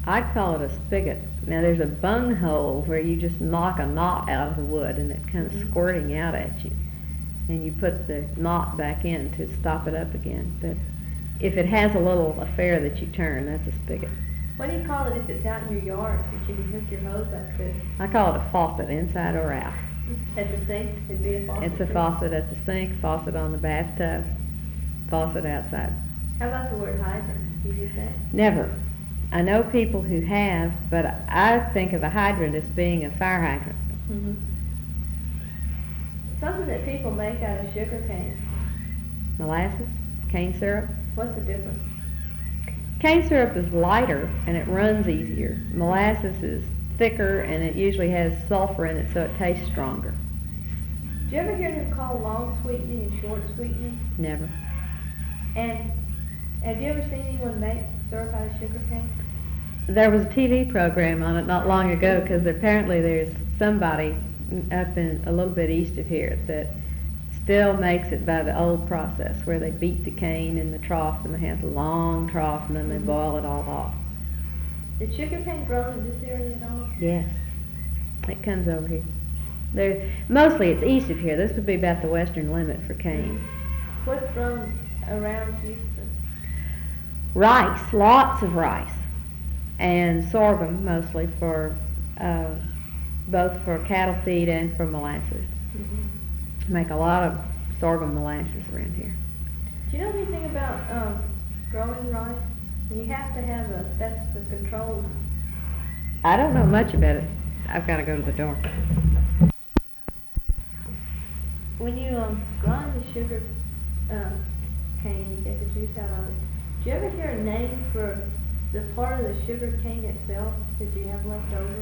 I'd call it a spigot. Now there's a bung hole where you just knock a knot out of the wood and it comes squirting out at you. And you put the knot back in to stop it up again. But if it has a little affair that you turn, that's a spigot. What do you call it if it's out in your yard that you can hook your hose up to? I call it a faucet, inside or out. At the sink, it'd be a faucet. It's a faucet at the sink, faucet on the bathtub, faucet outside. How about the word hydrant? Do you use that? Never. I know people who have, but I think of a hydrant as being a fire hydrant. Mm-hmm. Something that people make out of sugar cane. Molasses, cane syrup. What's the difference? Cane syrup is lighter and it runs easier. Molasses is thicker and it usually has sulfur in it, so it tastes stronger. Do you ever hear them call long sweetening and short sweetening? Never. And have you ever seen anyone make syrup out of sugar cane? There was a TV program on it not long ago because apparently there's somebody up in a little bit east of here that still makes it by the old process where they beat the cane in the trough and they have a long trough and then they boil it all off. Is sugar cane grown in this area at all? Yes. It comes over here. Mostly it's east of here. This would be about the western limit for cane. What's grown around Houston? Rice, lots of rice. And sorghum mostly for both for cattle feed and for molasses. Mm-hmm. Make a lot of sorghum molasses around here. Do you know anything about growing rice? You have to have that's the control. I don't know much about it. I've got to go to the door. When you grind the sugar cane, you get the juice out of it. Do you ever hear a name for the part of the sugar cane itself that you have left over?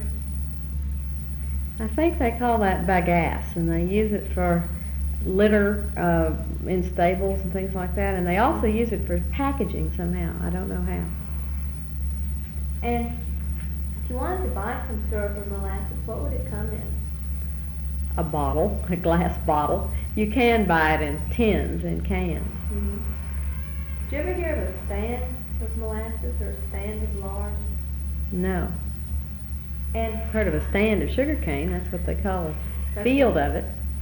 I think they call that bagasse, and they use it for litter in stables and things like that, and they also use it for packaging somehow. I don't know how. And if you wanted to buy some syrup or molasses, what would it come in? A bottle, a glass bottle. You can buy it in tins and cans. Mm-hmm. Do you ever hear of a stand of molasses or a stand of lard? No. And Heard of a stand of sugar cane. That's what they call a field of it.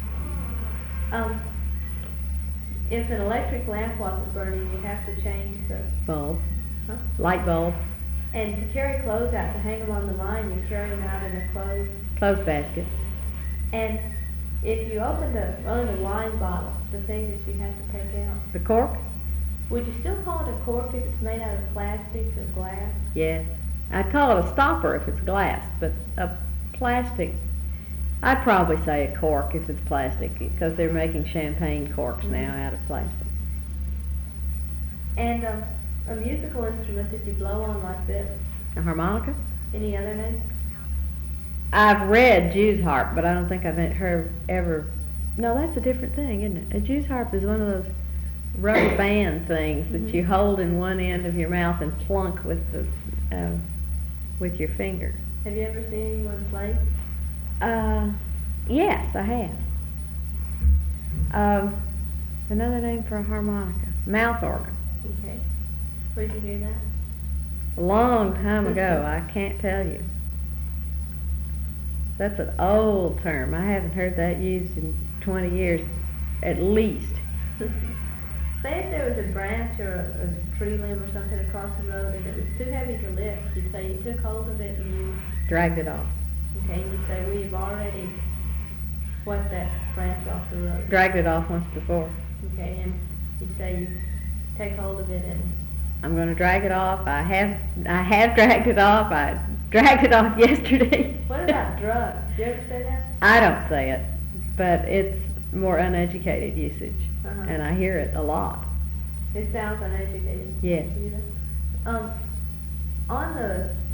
If an electric lamp wasn't burning, you have to change the Bulb. Light bulb. And to carry clothes out, to hang them on the line, you carry them out in a Clothes basket. And if you opened a wine bottle, the thing that you have to take out, The cork? would you still call it a cork if it's made out of plastic or glass? Yes. I'd call it a stopper if it's glass, but a plastic, I'd probably say a cork if it's plastic, because they're making champagne corks now out of plastic. And a musical instrument that you blow on like this. A harmonica? Any other name? I've read Jew's harp, but I don't think I've heard ever. No, that's a different thing, isn't it? A Jew's harp is one of those rubber band things that you hold in one end of your mouth and plunk with your finger. Have you ever seen anyone play? Yes, I have. Another name for a harmonica, mouth organ. Okay. Where'd you hear that? A long time ago, I can't tell you. That's an old term. I haven't heard that used in 20 years, at least. Say if there was a branch or a tree limb or something across the road and it was too heavy to lift, you'd say you took hold of it and you Dragged it off. Okay, and you say, well, you've already swept that branch off the road. Dragged it off once before. Okay, and you say you take hold of it and... I'm going to drag it off. I have dragged it off. I dragged it off yesterday. What about drugs? Do you ever say that? I don't say it, but it's more uneducated usage, and I hear it a lot. It sounds uneducated. Yes. On the